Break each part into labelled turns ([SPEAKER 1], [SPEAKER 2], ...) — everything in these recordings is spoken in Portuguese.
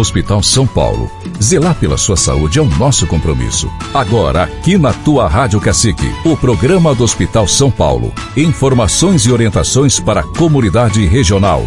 [SPEAKER 1] Hospital São Paulo. Zelar pela sua saúde é o nosso compromisso. Agora, aqui na tua Rádio Cacique, o programa do Hospital São Paulo. Informações e orientações para a comunidade regional.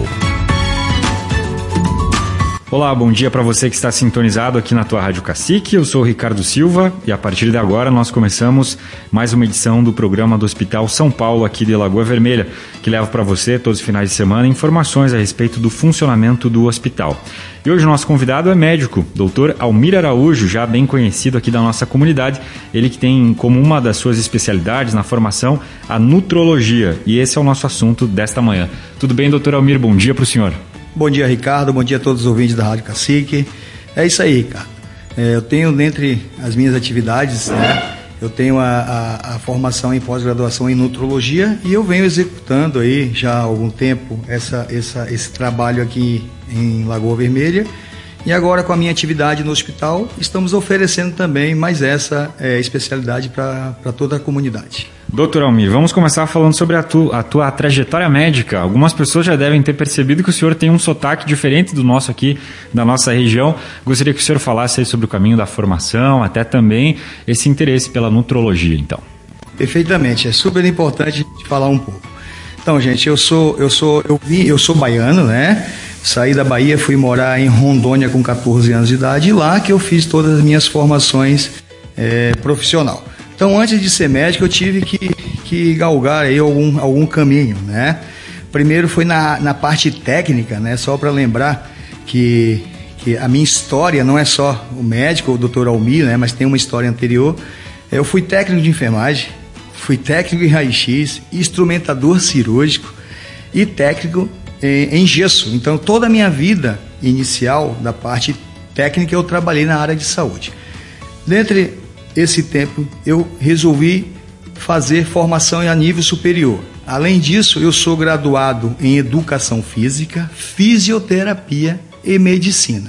[SPEAKER 2] Olá, bom dia para você que está sintonizado aqui na tua Rádio Cacique. Eu sou o Ricardo Silva e a partir de agora nós começamos mais uma edição do programa do Hospital São Paulo aqui de Lagoa Vermelha, que leva para você todos os finais de semana informações a respeito do funcionamento do hospital. E hoje o nosso convidado é médico, Dr. Almir Araújo, já bem conhecido aqui da nossa comunidade. Ele que tem como uma das suas especialidades na formação a nutrologia. E esse é o nosso assunto desta manhã. Tudo bem, Dr. Almir? Bom dia para o senhor.
[SPEAKER 3] Bom dia, Ricardo. Bom dia a todos os ouvintes da Rádio Cacique. É isso aí, Ricardo. Eu tenho, dentre as minhas atividades, eu tenho a formação em pós-graduação em nutrologia e eu venho executando aí já há algum tempo esse trabalho aqui em Lagoa Vermelha. E agora, com a minha atividade no hospital, estamos oferecendo também mais essa especialidade para toda a comunidade.
[SPEAKER 2] Doutor Almir, vamos começar falando sobre a tua trajetória médica. Algumas pessoas já devem ter percebido que o senhor tem um sotaque diferente do nosso aqui, da nossa região. Gostaria que o senhor falasse aí sobre o caminho da formação, até também esse interesse pela nutrologia, então.
[SPEAKER 3] Perfeitamente, é super importante falar um pouco. Então, gente, eu sou baiano, né? Saí da Bahia, fui morar em Rondônia com 14 anos de idade e lá que eu fiz todas as minhas formações profissional. Então, antes de ser médico, eu tive que galgar aí algum caminho, né? Primeiro foi na parte técnica, né? Só para lembrar que a minha história não é só o médico, o Dr. Almir, né? Mas tem uma história anterior. Eu fui técnico de enfermagem, fui técnico em raio-x, instrumentador cirúrgico e técnico em gesso. Então, toda a minha vida inicial da parte técnica eu trabalhei na área de saúde. Dentre esse tempo, eu resolvi fazer formação a nível superior. Além disso, eu sou graduado em Educação Física, Fisioterapia e Medicina.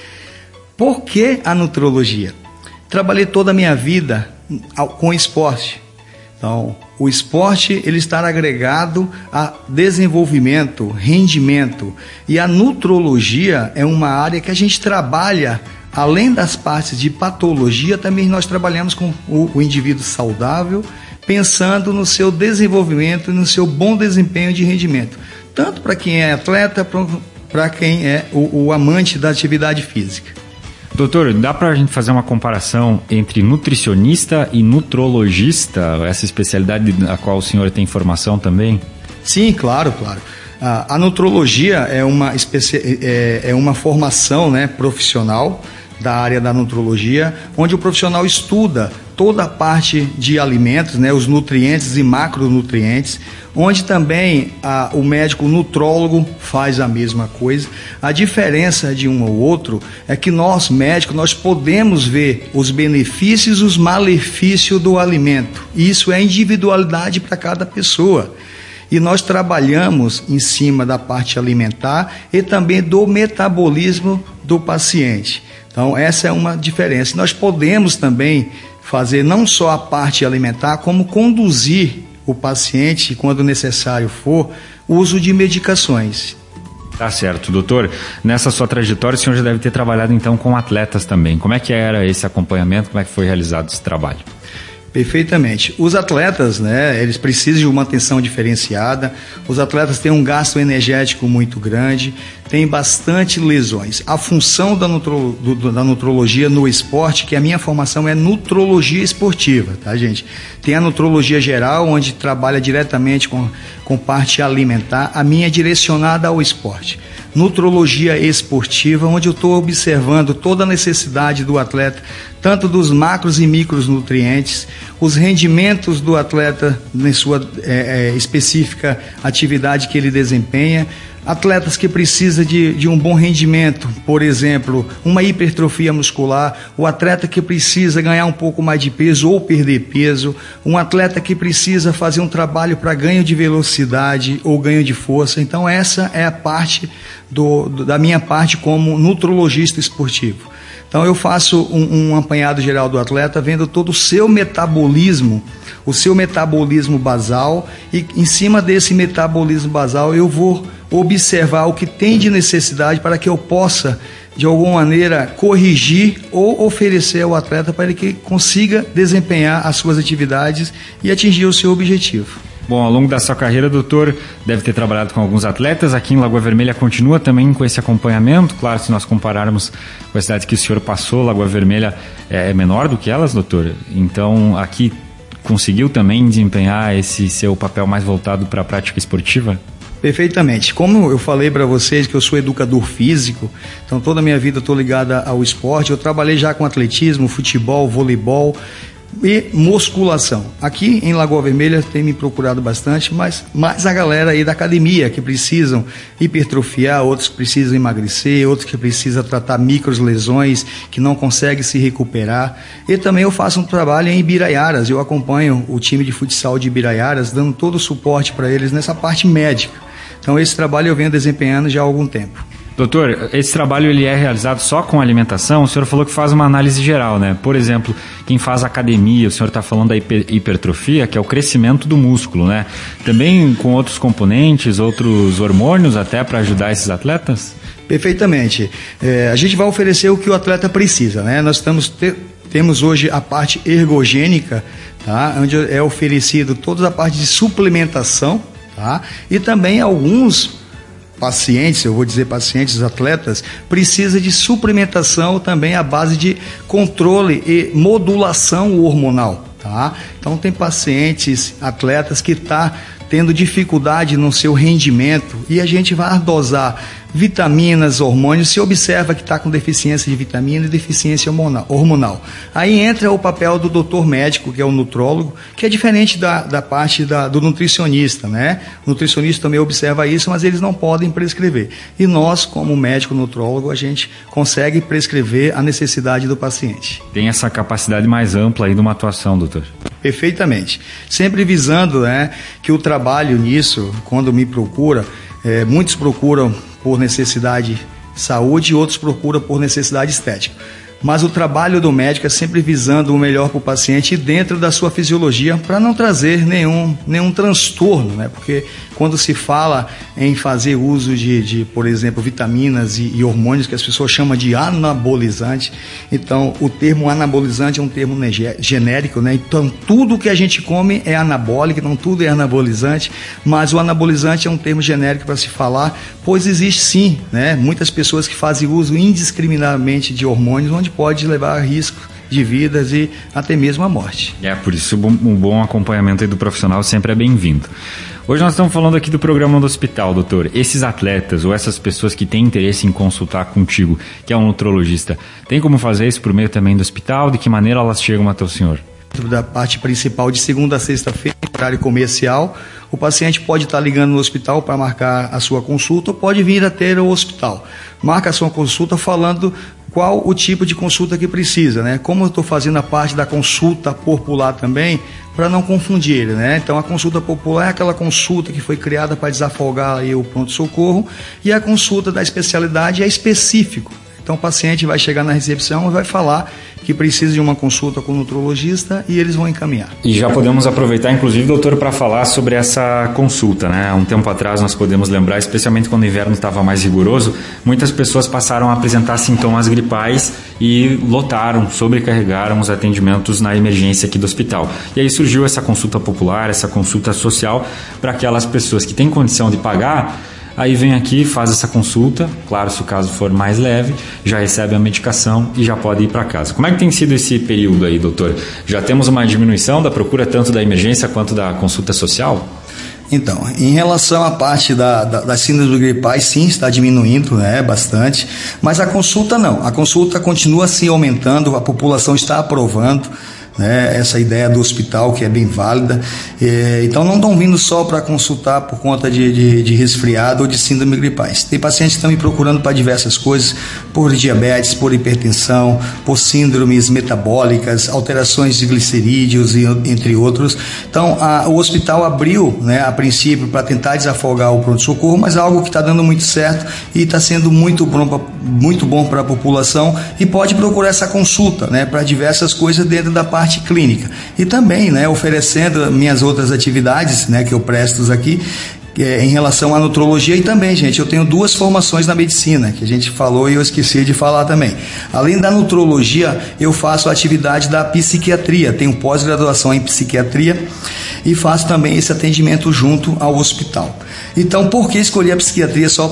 [SPEAKER 3] Por que a nutrologia? Trabalhei toda a minha vida com esporte. Então, o esporte ele está agregado a desenvolvimento, rendimento. E a nutrologia é uma área que a gente trabalha. Além das partes de patologia, também nós trabalhamos com o indivíduo saudável, pensando no seu desenvolvimento e no seu bom desempenho de rendimento. Tanto para quem é atleta, para quem é o amante da atividade física.
[SPEAKER 2] Doutor, dá para a gente fazer uma comparação entre nutricionista e nutrologista, essa especialidade a qual o senhor tem formação também?
[SPEAKER 3] Sim, claro. A nutrologia é uma formação, né, profissional da área da nutrologia, onde o profissional estuda toda a parte de alimentos, né, os nutrientes e macronutrientes, onde também o médico nutrólogo faz a mesma coisa. A diferença de um ao outro é que nós, médicos, nós podemos ver os benefícios e os malefícios do alimento. Isso é individualidade para cada pessoa. E nós trabalhamos em cima da parte alimentar e também do metabolismo do paciente. Então, essa é uma diferença. Nós podemos também fazer não só a parte alimentar, como conduzir o paciente, quando necessário for, o uso de medicações.
[SPEAKER 2] Tá certo, doutor. Nessa sua trajetória, o senhor já deve ter trabalhado então com atletas também. Como é que era esse acompanhamento? Como é que foi realizado esse trabalho?
[SPEAKER 3] Perfeitamente. Os atletas, né, eles precisam de uma atenção diferenciada. Os atletas têm um gasto energético muito grande, tem bastante lesões. A função da nutrologia no esporte, que a minha formação é nutrologia esportiva, tá, gente? Tem a nutrologia geral, onde trabalha diretamente com parte alimentar. A minha é direcionada ao esporte. Nutrologia esportiva, onde eu estou observando toda a necessidade do atleta, tanto dos macros e micros nutrientes, os rendimentos do atleta em sua específica atividade que ele desempenha, atletas que precisam de um bom rendimento, por exemplo, uma hipertrofia muscular, o atleta que precisa ganhar um pouco mais de peso ou perder peso, um atleta que precisa fazer um trabalho para ganho de velocidade ou ganho de força. Então essa é a parte da minha parte como nutrologista esportivo. Então eu faço um apanhado geral do atleta, vendo todo o seu metabolismo basal, e em cima desse metabolismo basal eu vou observar o que tem de necessidade para que eu possa de alguma maneira, corrigir ou oferecer ao atleta para que consiga desempenhar as suas atividades e atingir o seu objetivo.
[SPEAKER 2] Bom, ao longo da sua carreira, doutor, deve ter trabalhado com alguns atletas. Aqui em Lagoa Vermelha continua também com esse acompanhamento. Claro, se nós compararmos com a cidade que o senhor passou, Lagoa Vermelha é menor do que elas, doutor. Então, aqui conseguiu também desempenhar esse seu papel mais voltado para a prática esportiva?
[SPEAKER 3] Perfeitamente. Como eu falei para vocês que eu sou educador físico, então toda a minha vida estou ligada ao esporte. Eu trabalhei já com atletismo, futebol, voleibol e musculação. Aqui em Lagoa Vermelha tem me procurado bastante, mas mais a galera aí da academia que precisam hipertrofiar, outros que precisam emagrecer, outros que precisam tratar microlesões, que não conseguem se recuperar. E também eu faço um trabalho em Ibiraiaras, eu acompanho o time de futsal de Ibiraiaras, dando todo o suporte para eles nessa parte médica. Então esse trabalho eu venho desempenhando já há algum tempo.
[SPEAKER 2] Doutor, esse trabalho ele é realizado só com alimentação? O senhor falou que faz uma análise geral, né? Por exemplo, quem faz academia, o senhor está falando da hipertrofia, que é o crescimento do músculo, né? Também com outros componentes, outros hormônios até para ajudar esses atletas?
[SPEAKER 3] Perfeitamente. A gente vai oferecer o que o atleta precisa, né? Nós temos hoje a parte ergogênica, tá? Onde é oferecido toda a parte de suplementação, tá? E também alguns pacientes, eu vou dizer pacientes, atletas, precisa de suplementação também à base de controle e modulação hormonal, tá? Então tem pacientes, atletas que estão tendo dificuldade no seu rendimento e a gente vai dosar vitaminas, hormônios, se observa que está com deficiência de vitamina e deficiência hormonal. Aí entra o papel do doutor médico, que é o nutrólogo, que é diferente da parte do nutricionista, né? O nutricionista também observa isso, mas eles não podem prescrever. E nós, como médico nutrólogo, a gente consegue prescrever a necessidade do paciente.
[SPEAKER 2] Tem essa capacidade mais ampla aí de uma atuação, doutor?
[SPEAKER 3] Perfeitamente. Sempre visando, né, que o trabalho nisso, quando me procura, muitos procuram por necessidade de saúde e outros procuram por necessidade estética. Mas o trabalho do médico é sempre visando o melhor para o paciente dentro da sua fisiologia para não trazer nenhum transtorno, né? Porque quando se fala em fazer uso de por exemplo, vitaminas e hormônios que as pessoas chamam de anabolizante, então o termo anabolizante é um termo genérico, né? Então tudo que a gente come é anabólico, então tudo é anabolizante, mas o anabolizante é um termo genérico para se falar, pois existe sim, né? Muitas pessoas que fazem uso indiscriminadamente de hormônios, onde pode levar a risco de vidas e até mesmo a morte.
[SPEAKER 2] Por isso um bom acompanhamento aí do profissional sempre é bem-vindo. Hoje nós estamos falando aqui do programa do hospital, doutor. Esses atletas ou essas pessoas que têm interesse em consultar contigo, que é um nutrologista, tem como fazer isso por meio também do hospital? De que maneira elas chegam até o senhor?
[SPEAKER 3] Da parte principal, de segunda a sexta-feira, horário comercial, o paciente pode estar ligando no hospital para marcar a sua consulta ou pode vir até o hospital. Marca a sua consulta falando qual o tipo de consulta que precisa, né? Como eu estou fazendo a parte da consulta popular também, para não confundir, né? Então a consulta popular é aquela consulta que foi criada para desafogar aí o pronto-socorro, e a consulta da especialidade é específico. Então o paciente vai chegar na recepção e vai falar que precisa de uma consulta com o nutrologista e eles vão encaminhar.
[SPEAKER 2] E já podemos aproveitar, inclusive, doutor, para falar sobre essa consulta, né? Há um tempo atrás nós podemos lembrar, especialmente quando o inverno estava mais rigoroso, muitas pessoas passaram a apresentar sintomas gripais e lotaram, sobrecarregaram os atendimentos na emergência aqui do hospital. E aí surgiu essa consulta popular, essa consulta social para aquelas pessoas que têm condição de pagar. Aí vem aqui, faz essa consulta, claro, se o caso for mais leve, já recebe a medicação e já pode ir para casa. Como é que tem sido esse período aí, doutor? Já temos uma diminuição da procura tanto da emergência quanto da consulta social?
[SPEAKER 3] Então, em relação à parte das síndromes gripais, sim, está diminuindo, né, bastante, mas a consulta não. A consulta continua se aumentando, a população está aprovando, né, essa ideia do hospital, que é bem válida. Então não estão vindo só para consultar por conta de resfriado ou de síndrome gripais. Tem pacientes que estão me procurando para diversas coisas, por diabetes, por hipertensão, por síndromes metabólicas, alterações de glicerídeos, entre outros. Então o hospital abriu, né, a princípio para tentar desafogar o pronto-socorro, mas é algo que está dando muito certo e está sendo muito bom para a população, e pode procurar essa consulta, né, para diversas coisas dentro da parte clínica. E também, né, oferecendo minhas outras atividades, né, que eu presto aqui, em relação à nutrologia. E também, gente, eu tenho 2 formações na medicina, que a gente falou e eu esqueci de falar também. Além da nutrologia, eu faço a atividade da psiquiatria, tenho pós-graduação em psiquiatria e faço também esse atendimento junto ao hospital. Então, por que escolher a psiquiatria? Só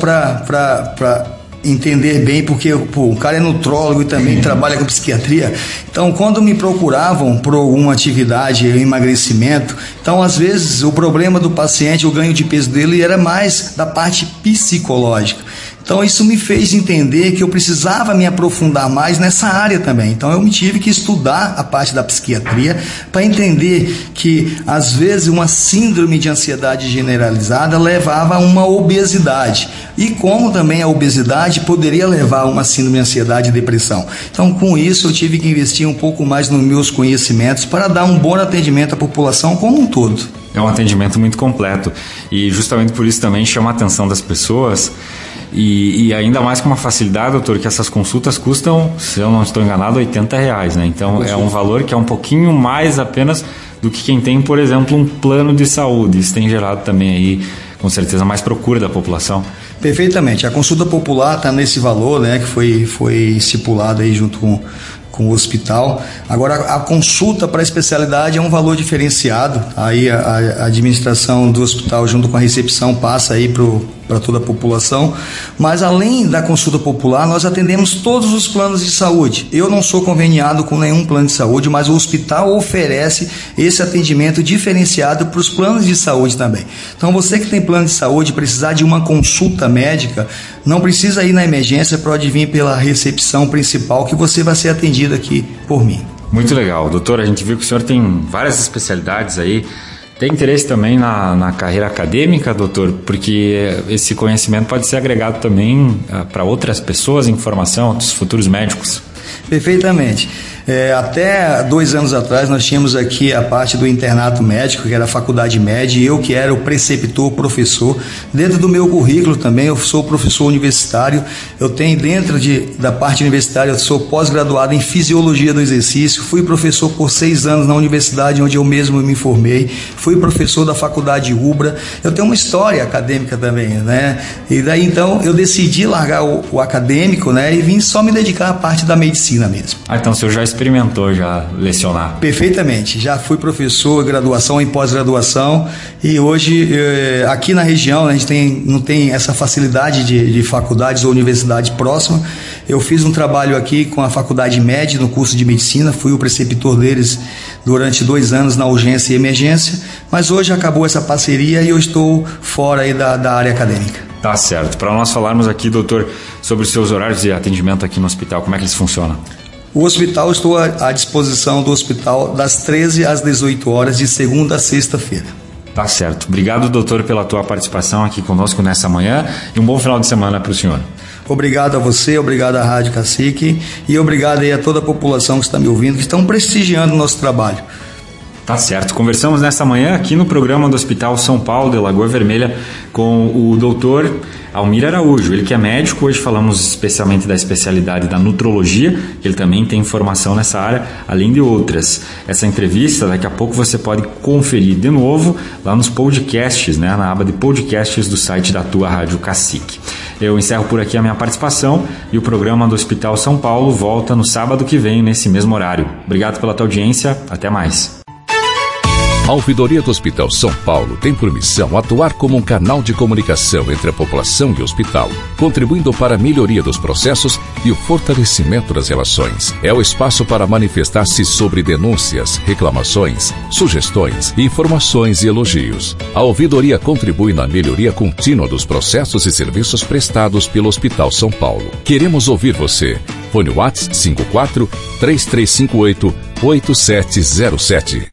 [SPEAKER 3] para entender bem, porque o cara é nutrólogo e também trabalha com psiquiatria. Então, quando me procuravam por alguma atividade, emagrecimento, então às vezes o problema do paciente, o ganho de peso dele era mais da parte psicológica. Então isso me fez entender que eu precisava me aprofundar mais nessa área também. Então eu me tive que estudar a parte da psiquiatria para entender que às vezes uma síndrome de ansiedade generalizada levava a uma obesidade. E como também a obesidade poderia levar a uma síndrome de ansiedade e depressão. Então com isso eu tive que investir um pouco mais nos meus conhecimentos para dar um bom atendimento à população como um todo.
[SPEAKER 2] É um atendimento muito completo e justamente por isso também chama a atenção das pessoas. E ainda mais com uma facilidade, doutor, que essas consultas custam, se eu não estou enganado, R$80, né? Então é um valor que é um pouquinho mais apenas do que quem tem, por exemplo, um plano de saúde. Isso tem gerado também aí, com certeza, mais procura da população.
[SPEAKER 3] Perfeitamente. A consulta popular está nesse valor, né, que foi estipulado aí junto com o hospital. Agora, a consulta para a especialidade é um valor diferenciado. Aí a administração do hospital, junto com a recepção, passa aí para toda a população. Mas, além da consulta popular, nós atendemos todos os planos de saúde. Eu não sou conveniado com nenhum plano de saúde, mas o hospital oferece esse atendimento diferenciado para os planos de saúde também. Então, você que tem plano de saúde, precisar de uma consulta médica, não precisa ir na emergência, pode vir pela recepção principal que você vai ser atendido aqui por mim.
[SPEAKER 2] Muito legal. Doutor, a gente viu que o senhor tem várias especialidades aí. Tem interesse também na carreira acadêmica, doutor? Porque esse conhecimento pode ser agregado também para outras pessoas, informação, outros futuros médicos.
[SPEAKER 3] Perfeitamente. Até 2 anos atrás nós tínhamos aqui a parte do internato médico, que era a faculdade média, e eu que era o preceptor, professor. Dentro do meu currículo também eu sou professor universitário. Eu tenho dentro da parte universitária, eu sou pós-graduado em fisiologia do exercício, fui professor por 6 anos na universidade onde eu mesmo me formei, fui professor da faculdade UBRA. Eu tenho uma história acadêmica também, né? E daí então eu decidi largar o acadêmico, né, e vim só me dedicar à parte da medicina mesmo.
[SPEAKER 2] Então o senhor já experimentou já lecionar?
[SPEAKER 3] Perfeitamente, já fui professor, graduação e pós-graduação, e hoje aqui na região, né, a gente não tem essa facilidade de faculdades ou universidade próxima. Eu fiz um trabalho aqui com a faculdade média no curso de medicina, fui o preceptor deles durante 2 anos na urgência e emergência, mas hoje acabou essa parceria e eu estou fora aí da área acadêmica.
[SPEAKER 2] Tá certo. Para nós falarmos aqui, doutor, sobre os seus horários de atendimento aqui no hospital, como é que eles funcionam?
[SPEAKER 3] O hospital, estou à disposição do hospital das 13 às 18 horas, de segunda a sexta-feira.
[SPEAKER 2] Tá certo. Obrigado, doutor, pela tua participação aqui conosco nessa manhã e um bom final de semana para o senhor.
[SPEAKER 3] Obrigado a você, obrigado à Rádio Cacique e obrigado aí a toda a população que está me ouvindo, que estão prestigiando o nosso trabalho.
[SPEAKER 2] Tá certo. Conversamos nessa manhã aqui no programa do Hospital São Paulo de Lagoa Vermelha com o doutor Almir Araújo. Ele que é médico, hoje falamos especialmente da especialidade da nutrologia, que ele também tem formação nessa área, além de outras. Essa entrevista, daqui a pouco você pode conferir de novo lá nos podcasts, né, na aba de podcasts do site da tua Rádio Cacique. Eu encerro por aqui a minha participação e o programa do Hospital São Paulo volta no sábado que vem, nesse mesmo horário. Obrigado pela tua audiência, até mais.
[SPEAKER 1] A Ouvidoria do Hospital São Paulo tem por missão atuar como um canal de comunicação entre a população e o hospital, contribuindo para a melhoria dos processos e o fortalecimento das relações. É o espaço para manifestar-se sobre denúncias, reclamações, sugestões, informações e elogios. A Ouvidoria contribui na melhoria contínua dos processos e serviços prestados pelo Hospital São Paulo. Queremos ouvir você. Fone WhatsApp 54 3358 8707.